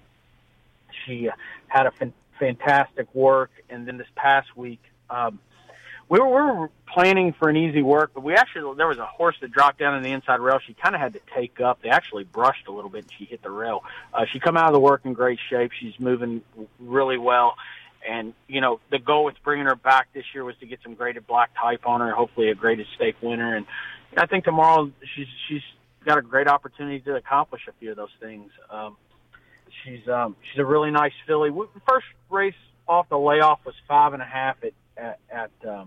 She had a fan- fantastic work, and then this past week, um, we, were, we were planning for an easy work, but we actually there was a horse that dropped down in the inside rail. She kind of had to take up. They actually brushed a little bit, and she hit the rail. Uh, she come out of the work in great shape. She's moving really well, and you know the goal with bringing her back this year was to get some graded black type on her, hopefully a graded stake winner, and I think tomorrow she's she's got a great opportunity to accomplish a few of those things. Um, She's um, she's a really nice filly. We, first race off the layoff was five and a half at at, at um,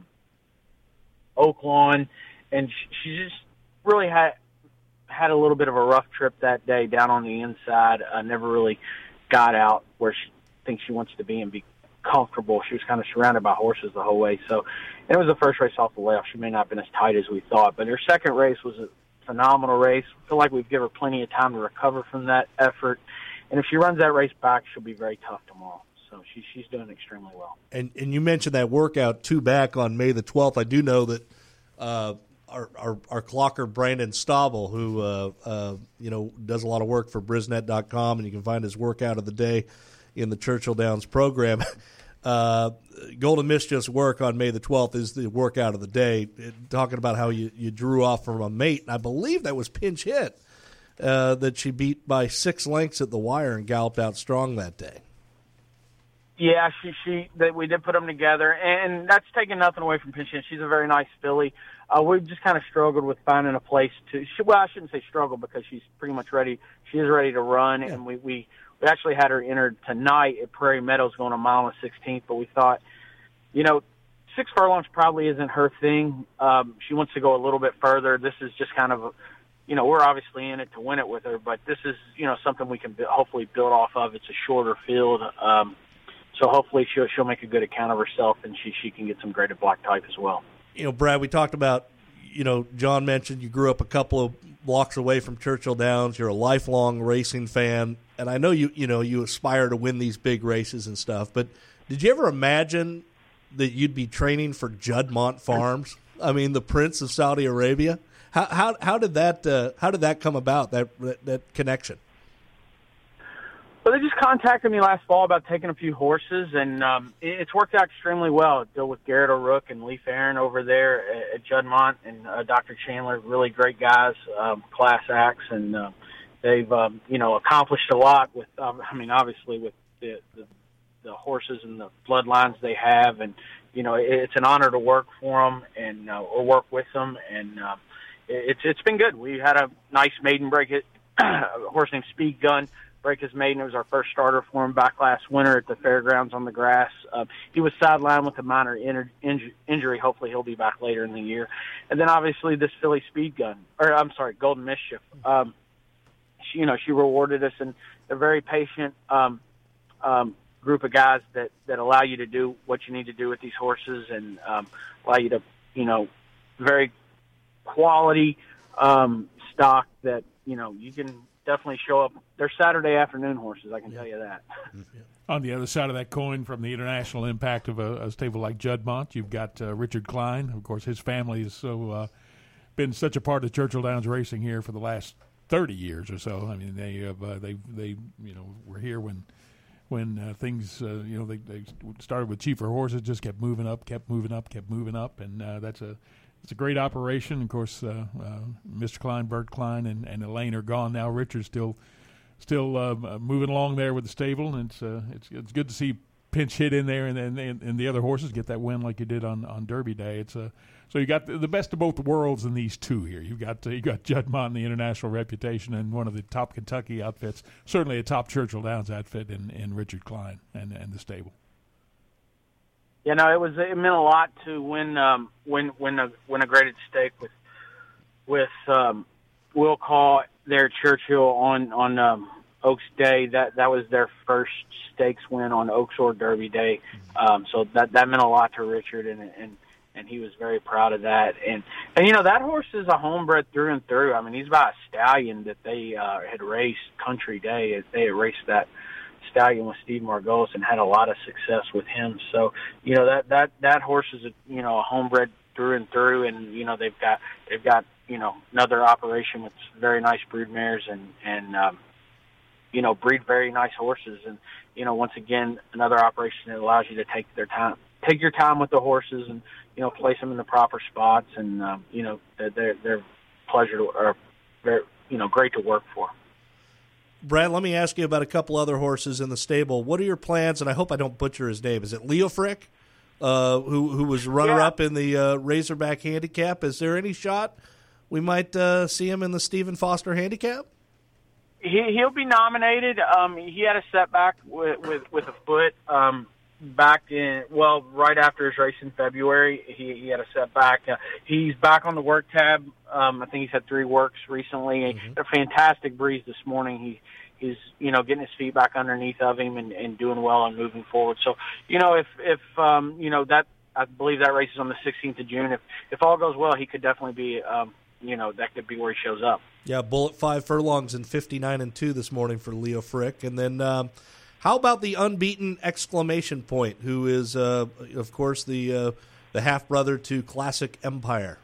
Oaklawn, and she, she just really had had a little bit of a rough trip that day down on the inside. Uh, never really got out where she thinks she wants to be and be comfortable. She was kind of surrounded by horses the whole way. So and it was the first race off the layoff. She may not have been as tight as we thought, but her second race was a phenomenal race. I feel like we've given her plenty of time to recover from that effort. And if she runs that race back, she'll be very tough tomorrow. So she, she's doing extremely well. And and you mentioned that workout two back on May the twelfth. I do know that uh, our, our our clocker Brandon Staubel, who uh, uh, you know does a lot of work for Brisnet dot com, and you can find his workout of the day in the Churchill Downs program. uh, Golden Mischief's work on May the twelfth is the workout of the day, talking about how you, you drew off from a mate. And I believe that was Pinch Hit. Uh, that she beat by six lengths at the wire and galloped out strong that day. Yeah, she she that we did put them together, and that's taking nothing away from Pinch Hit. She's a very nice filly. Uh, we've just kind of struggled with finding a place to. She, well, I shouldn't say struggle because she's pretty much ready. She is ready to run, yeah. and we, we we actually had her entered tonight at Prairie Meadows going a mile and sixteenth. But we thought, you know, six furlongs probably isn't her thing. Um, she wants to go a little bit further. This is just kind of a, you know, we're obviously in it to win it with her, but this is, you know, something we can b- hopefully build off of. It's a shorter field. Um, so hopefully she'll, she'll make a good account of herself, and she, she can get some graded black type as well. You know, Brad, we talked about, you know, John mentioned you grew up a couple of blocks away from Churchill Downs. You're a lifelong racing fan, and I know you, you know, you aspire to win these big races and stuff, but did you ever imagine that you'd be training for Juddmonte Farms? I mean, the Prince of Saudi Arabia? How how how did that uh, how did that come about, that that, that connection? Well, they just contacted me last fall about taking a few horses, and um, it, it's worked out extremely well. I deal with Garrett O'Rourke and Leif Aaron over there at, at Juddmonte, and uh, Doctor Chandler, really great guys, um, class acts, and uh, they've um, you know accomplished a lot with. Um, I mean, obviously with the, the the horses and the bloodlines they have, and you know it, it's an honor to work for them and uh, or work with them, and um, it, it's it's been good. We had a nice maiden break. It, a horse named Speed Gun break his maiden. It was our first starter for him back last winter at the fairgrounds on the grass. Uh, he was sidelined with a minor in- inj- injury. Hopefully he'll be back later in the year. And then obviously this Philly Speed Gun, or I'm sorry, Golden Mischief. Um, she, you know, she rewarded us, and they're very patient um, um, group of guys that, that allow you to do what you need to do with these horses and um, allow you to, you know, very quality um, stock that, you know, you can definitely show up. They're Saturday afternoon horses, I can tell you that. On the other side of that coin, from the international impact of a, a stable like Juddmonte, you've got uh, Richard Klein. Of course, his family has so uh, been such a part of Churchill Downs racing here for the last thirty years or so. I mean, they have, uh, they they you know were here when when uh, things uh, you know they, they started with cheaper horses, just kept moving up, kept moving up, kept moving up, and uh, that's a It's a great operation. Of course, uh, uh, Mister Klein, Bert Klein, and, and Elaine are gone now. Richard's still still uh, moving along there with the stable, and it's uh, it's it's good to see pinch hit in there, and and, and the other horses get that win like you did on, on Derby Day. It's a so you got the, the best of both worlds in these two here. You've got uh, you got Juddmonte, the international reputation, and one of the top Kentucky outfits, certainly a top Churchill Downs outfit in, in Richard Klein and and the stable. You know, it was it meant a lot to win um, win win a win a graded stake with with um, Will Call there at Churchill on on um, Oaks Day. That that was their first stakes win on Oaks or Derby Day. Um, so that that meant a lot to Richard, and and and he was very proud of that. And and you know that horse is a homebred through and through. I mean, he's about a stallion that they uh, had raced Country Day. They had raced that stallion with Steve Margolis and had a lot of success with him. So, you know, that, that, that horse is a, you know, a homebred through and through. And, you know, they've got, they've got, you know, another operation with very nice brood mares and, and, um, you know, breed very nice horses. And, you know, once again, another operation that allows you to take their time, take your time with the horses and, you know, place them in the proper spots. And, um, you know, they're, they're, they're pleasure to, or they're, you know, great to work for. Brad, let me ask you about a couple other horses in the stable. What are your plans? And I hope I don't butcher his name. Is it Leo Frick, uh, who who was runner-up yeah. in the uh, Razorback Handicap? Is there any shot we might uh, see him in the Stephen Foster Handicap? He, he'll be nominated. Um, he had a setback with, with, with a foot um, back in, well, right after his race in February. He, he had a setback. Uh, he's back on the work tab. Um, I think he's had three works recently. Mm-hmm. A fantastic breeze this morning. He he's you know getting his feet back underneath of him and, and doing well and moving forward. So you know if if um, you know that I believe that race is on the sixteenth of June. If if all goes well, he could definitely be um, you know that could be where he shows up. Yeah, bullet five furlongs and fifty-nine and two this morning for Leo Frick. And then um, how about the unbeaten exclamation point? Who is uh, of course the uh, the half brother to Classic Empire.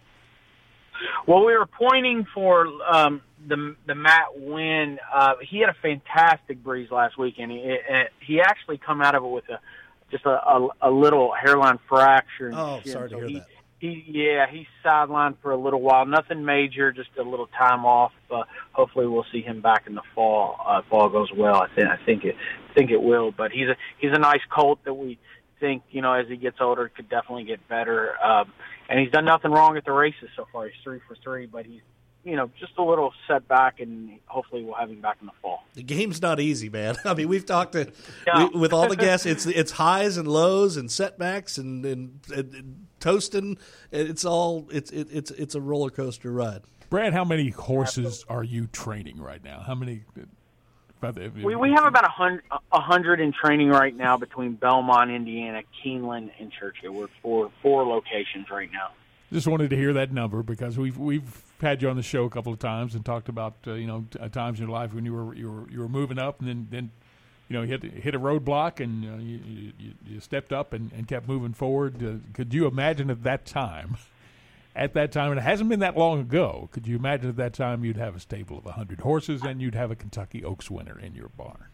Well, we were pointing for um, the the Matt Wynn. Uh, he had a fantastic breeze last weekend. He he actually come out of it with a just a, a, a little hairline fracture. Oh, sorry to so hear he, that. He yeah, he's sidelined for a little while. Nothing major, just a little time off. Uh, hopefully, we'll see him back in the fall. Uh, if all goes well, I think I think it think it will. But he's a he's a nice colt that we think, you know, as he gets older, could definitely get better. Um, and he's done nothing wrong at the races so far. He's three for three, but he's, you know, just a little setback, and hopefully we'll have him back in the fall. The game's not easy, man. I mean, we've talked to, no. we, with all the guests, it's it's highs and lows and setbacks and, and, and, and toasting. It's all it's it, it's it's a roller coaster ride. Brad, how many horses are you training right now? How many? We we have about a hundred a hundred in training right now between Belmont, Indiana, Keeneland, and Churchill. We're four four locations right now. Just wanted to hear that number because we've we've had you on the show a couple of times and talked about uh, you know t- times in your life when you were you were you were moving up and then, then you know you hit hit a roadblock and uh, you, you you stepped up and, and kept moving forward. Uh, could you imagine at that time? At that time, and it hasn't been that long ago, could you imagine at that time you'd have a stable of one hundred horses and you'd have a Kentucky Oaks winner in your barn?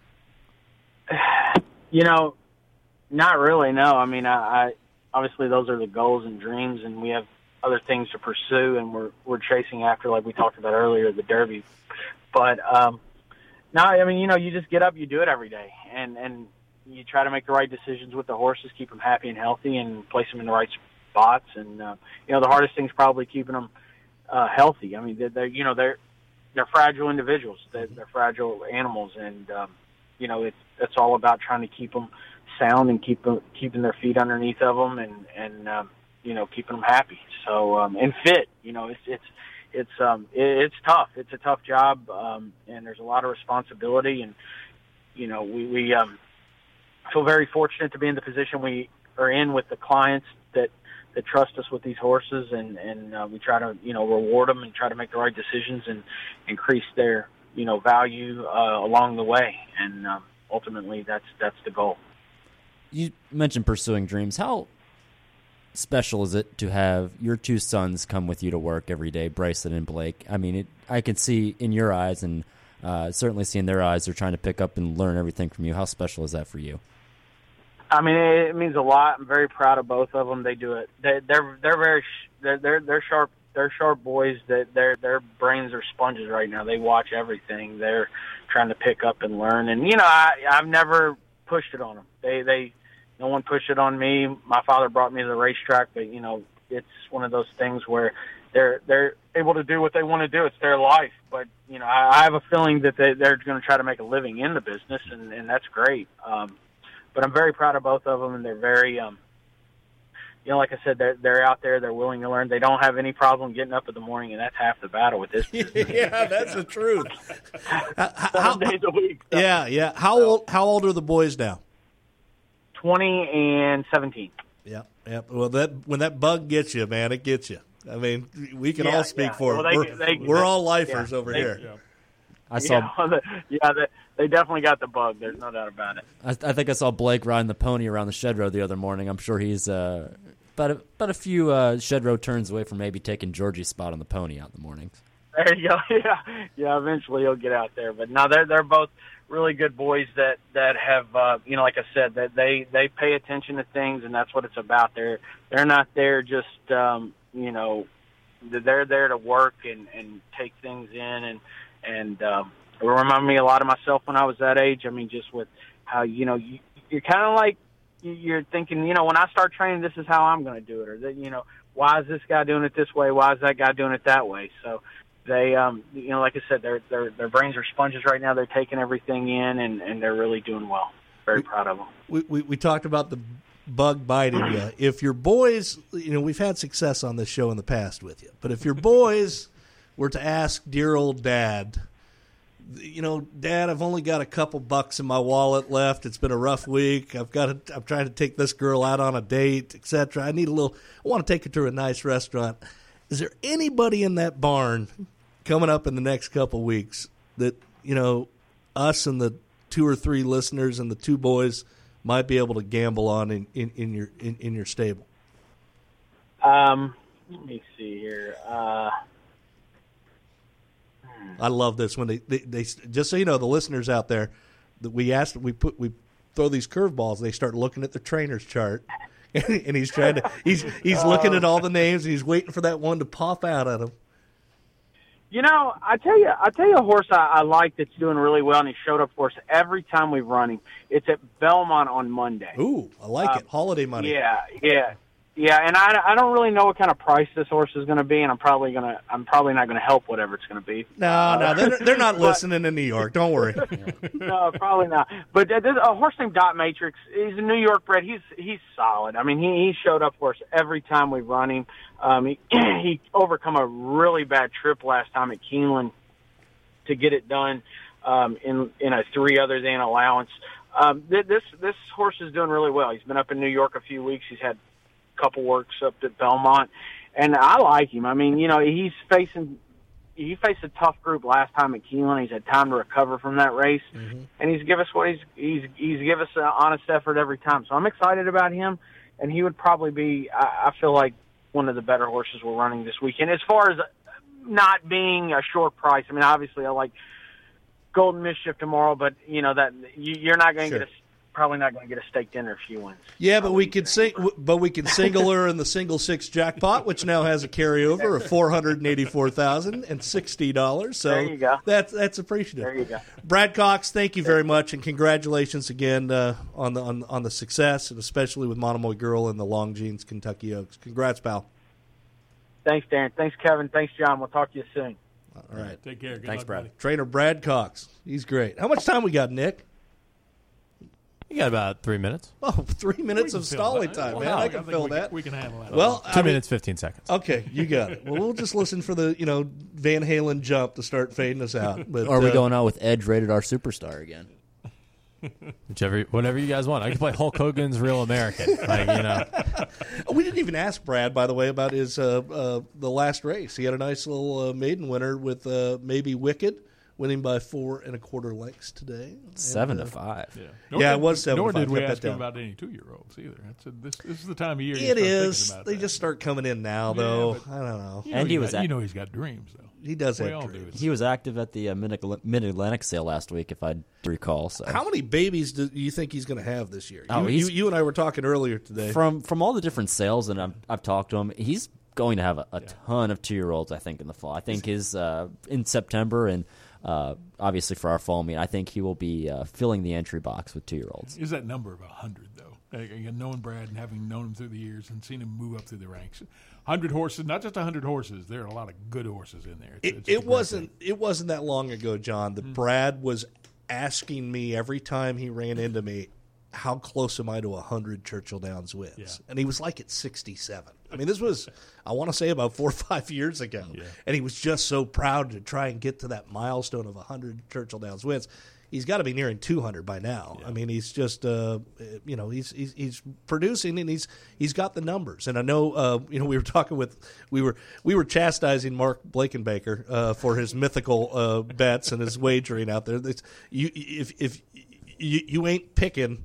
You know, not really, no. I mean, I, I obviously those are the goals and dreams, and we have other things to pursue, and we're we're chasing after, like we talked about earlier, the Derby. But, um, no, I mean, you know, you just get up, you do it every day, and, and you try to make the right decisions with the horses, keep them happy and healthy, and place them in the right spot. Spots and uh, you know the hardest thing is probably keeping them uh, healthy. I mean they're, they're you know they're they're fragile individuals. They're, they're fragile animals, and um, you know, it's it's all about trying to keep them sound and keep them, keeping their feet underneath of them and and um, you know, keeping them happy. So um, and fit. You know, it's it's it's um it, it's tough. It's a tough job, um, and there's a lot of responsibility. And you know, we we um, feel very fortunate to be in the position we are in with the clients that that trust us with these horses, and and uh, we try to you know reward them and try to make the right decisions and increase their you know value uh, along the way. And um, ultimately, that's that's the goal. You mentioned pursuing dreams. How special is it to have your two sons come with you to work every day, Bryson and Blake? I mean, it, I can see in your eyes, and uh, certainly see in their eyes, they're trying to pick up and learn everything from you. How special is that for you? I mean, it means a lot. I'm very proud of both of them. They do it. They, they're they're very they're they're, they're sharp. They're sharp boys. That their their brains are sponges right now. They watch everything. They're trying to pick up and learn. And you know, I I've never pushed it on them. They they no one pushed it on me. My father brought me to the racetrack, but you know, it's one of those things where they're they're able to do what they want to do. It's their life. But you know, I, I have a feeling that they, they're going to try to make a living in the business, and, and that's great. Um, But I'm very proud of both of them, and they're very, um, you know, like I said, they're they're out there. They're willing to learn. They don't have any problem getting up in the morning, and that's half the battle with this business. Yeah, that's the truth. Seven days a week. So. Yeah, yeah. How old? How old are the boys now? Twenty and seventeen. Yeah, yeah. Well, that when that bug gets you, man, it gets you. I mean, we can Yeah, all speak yeah. for Well, it. they- We're, they- we're all lifers yeah, over they- here. Yeah. I saw. Yeah, the, yeah they, they definitely got the bug. There's no doubt about it. I, I think I saw Blake riding the pony around the shed road the other morning. I'm sure he's uh, about a, about a few uh, shed road turns away from maybe taking Georgie's spot on the pony out in the mornings. There you go. Yeah, yeah. Eventually, he'll get out there. But no, they're they're both really good boys that that have uh, you know, like I said, that they they pay attention to things, and that's what it's about. They're they're not there just um, you know, they're there to work and and take things in, and and um, it reminded me a lot of myself when I was that age. I mean, just with how you know you, you're kind of like you're thinking, you know, when I start training, this is how I'm going to do it, or that you know, why is this guy doing it this way? Why is that guy doing it that way? So. They, um, you know, like I said, their their their brains are sponges right now. They're taking everything in, and, and they're really doing well. Very proud of them. We, we we talked about the bug biting you. If your boys, you know, we've had success on this show in the past with you, but if your boys were to ask dear old Dad, you know, Dad, I've only got a couple bucks in my wallet left. It's been a rough week. I've got to, I'm trying to take this girl out on a date, et cetera. I need a little. I want to take her to a nice restaurant. Is there anybody in that barn coming up in the next couple weeks that, you know, us and the two or three listeners and the two boys might be able to gamble on in, in, in your in, in your stable? Um, let me see here. Uh, I love this when they, they, they just so you know, the listeners out there, that we asked we put we throw these curveballs, they start looking at the trainer's chart. And he's trying to he's he's looking at all the names and he's waiting for that one to pop out at him. You know, I tell you, I tell you a horse I, I like that's doing really well, and he showed up for us every time we've run him. It's at Belmont on Monday. Ooh, I like Uh, it. Holiday money. Yeah, yeah, yeah. And I, I don't really know what kind of price this horse is going to be, and I'm probably gonna I'm probably not going to help whatever it's going to be. No, no, they're, they're not listening in New York. Don't worry. No, probably not. But uh, there's a horse named Dot Matrix. He's a New York bred. He's he's solid. I mean, he he showed up for us every time we run him. Um, he he overcome a really bad trip last time at Keeneland to get it done um, in in a three other than allowance. Um, th- this this horse is doing really well. He's been up in New York a few weeks. He's had a couple works up at Belmont, and I like him. I mean, you know, he's facing. He faced a tough group last time at Keeneland. He's had time to recover from that race, mm-hmm. and he's give us what he's he's he's give us an honest effort every time. So I'm excited about him, and he would probably be. I, I feel like one of the better horses we're running this weekend. As far as not being a short price, I mean, obviously I like Golden Mischief tomorrow, but you know that you, you're not going to Sure. get a probably not going to get a steak dinner if she wins. Yeah, but we could sing, but we can single her in the single six jackpot, which now has a carryover of four hundred and eighty-four thousand and sixty dollars. So There you go. that's that's appreciative. There you go. Brad Cox, thank you very much, and congratulations again uh, on the on, on the success, and especially with Monomoy Girl and the Longines Kentucky Oaks. Congrats, pal. Thanks, Darren. Thanks, Kevin. Thanks, John. We'll talk to you soon. All right, Take care. Good Thanks, luck, Brad. buddy. trainer Brad Cox, he's great. How much time we got, Nick? You got about three minutes. Oh, three minutes of stalling time, Well, man. no, I I can think fill we that. can- we can handle that. Well, Two I mean- minutes, fifteen seconds. Okay, you got it. Well, we'll just listen for the you know Van Halen jump to start fading us out. But Or are we uh, going out with Edge rated our superstar again? Whichever, whatever you guys want. I can play Hulk Hogan's Real American. Like, you know. We didn't even ask Brad, by the way, about his uh, uh, the last race. He had a nice little uh, maiden winner with uh, maybe Wicked, winning by four and a quarter lengths today. Seven And, to uh, five. Yeah, Yeah, did, it was seven Nor to five. did we Kept that ask him down. about any two-year-olds either. That's a, this, this is the time of year. you It start thinking is. about They that. just start coming in now, Yeah, though. but- I don't know. You know And he got- was at- you know he's got dreams though. He does We have all dreams. do. He was active at the uh, Mid Atlantic sale last week, if I recall. So How many babies do you think he's going to have this year? Oh, you, he's- you, you and I were talking earlier today. from from all the different sales, and I've, I've talked to him, he's going to have a, a ton of two year olds. I think in the fall. I think his uh, in September and uh, obviously for our fall meet, I think he will be uh, filling the entry box with two year olds. Is that number of a hundred though? Like, again, knowing Brad and having known him through the years and seen him move up through the ranks, hundred horses, not just a hundred horses. There are a lot of good horses in there. It's- It, it's a it great wasn't. thing. It wasn't that long ago, John, that Brad was asking me every time he ran into me, "How close am I to a hundred Churchill Downs wins?" Yeah. And he was like at sixty-seven. I mean, this was, I want to say, about four or five years ago, Yeah. and he was just so proud to try and get to that milestone of a hundred Churchill Downs wins. He's got to be nearing two hundred by now. I mean, he's just, uh, you know, he's, he's he's producing and he's he's got the numbers. And I know, uh, you know, we were talking with we were we were chastising Mark Blakenbaker uh, for his mythical uh, bets and his wagering out there. It's, you if if you, you ain't picking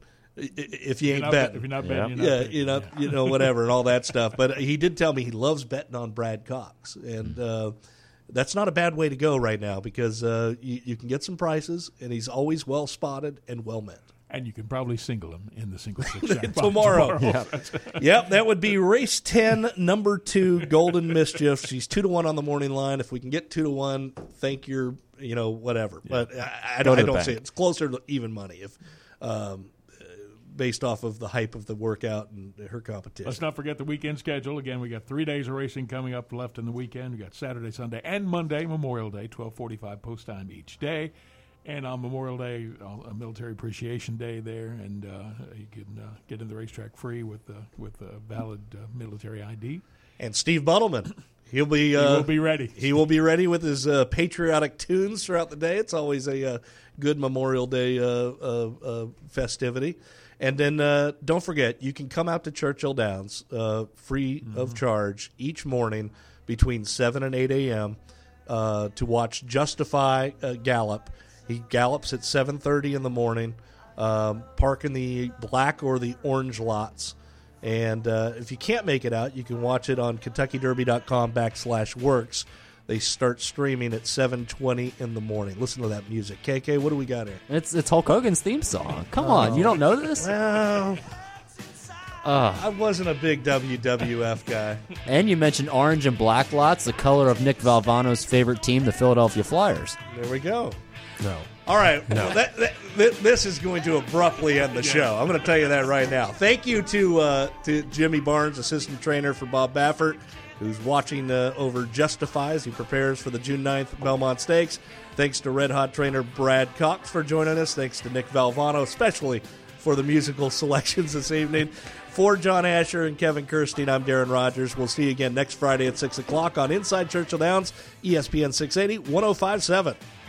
if you You're ain't not betting. bet- if you're not betting, Yeah. you're not Yeah, picking. you know, Yeah. you know, whatever, and all that stuff. But he did tell me he loves betting on Brad Cox, and uh, that's not a bad way to go right now because uh, you, you can get some prices, and he's always well spotted and well met. And you can probably single him in the single six jackpot Tomorrow. tomorrow. Yep, that would be race ten, number two, Golden Mischief. She's two to one on the morning line. If we can get two to one, thank your, you know, whatever. But I, I, Go don't, to I the don't see it. bank. It's closer to even money if, um, uh, based off of the hype of the workout and her competition. Let's not forget the weekend schedule. Again, we got three days of racing coming up left in the weekend. We got Saturday, Sunday, and Monday, Memorial Day, twelve forty-five post time each day. And on Memorial Day, uh, a Military Appreciation Day there, and uh, you can uh, get in the racetrack free with uh, with a valid uh, military I D. And Steve Buttleman, he'll be He uh, will be ready. He will be ready with his uh, patriotic tunes throughout the day. It's always a uh, good Memorial Day uh, uh, uh, festivity. And then uh, don't forget, you can come out to Churchill Downs uh, free Mm-hmm. of charge each morning between seven and eight a.m. Uh, to watch Justify uh, gallop. He gallops at seven thirty in the morning. Um, park in the black or the orange lots. And uh, if you can't make it out, you can watch it on KentuckyDerby.com backslash works. They start streaming at seven twenty in the morning. Listen to that music. K K, what do we got here? It's it's Hulk Hogan's theme song. Come on, you don't know this? Well, Uh, I wasn't a big W W F guy. and you mentioned orange and black lots, the color of Nick Valvano's favorite team, the Philadelphia Flyers. There we go. No. All right. Well, that, that, th- this is going to abruptly end the show. I'm going to tell you that right now. Thank you to uh, to Jimmy Barnes, assistant trainer for Bob Baffert, who's watching uh, over Justify as he prepares for the June ninth Belmont Stakes. Thanks to Red Hot trainer Brad Cox for joining us. Thanks to Nick Valvano, especially for the musical selections this evening. For John Asher and Kevin Kirstein, I'm Darren Rogers. We'll see you again next Friday at six o'clock on Inside Churchill Downs, E S P N six eighty, one oh five point seven.